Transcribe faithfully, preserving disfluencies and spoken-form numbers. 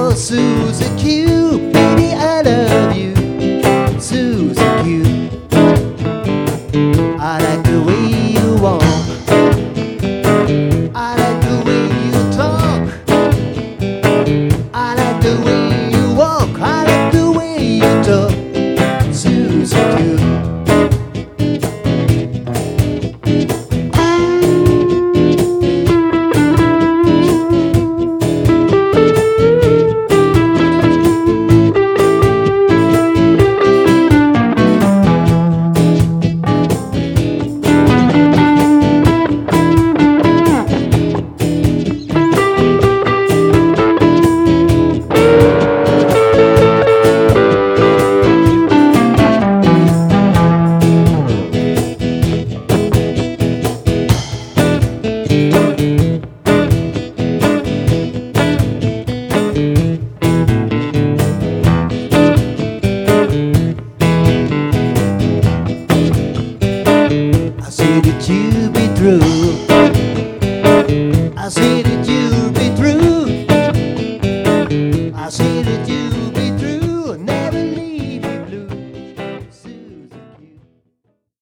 Oh, Susie Q, baby, I love you. Susie Q, I like the way you walk. I like the way you talk. I like the way you walk. I like the way you talk. Susie Q. I say that you be true. I say that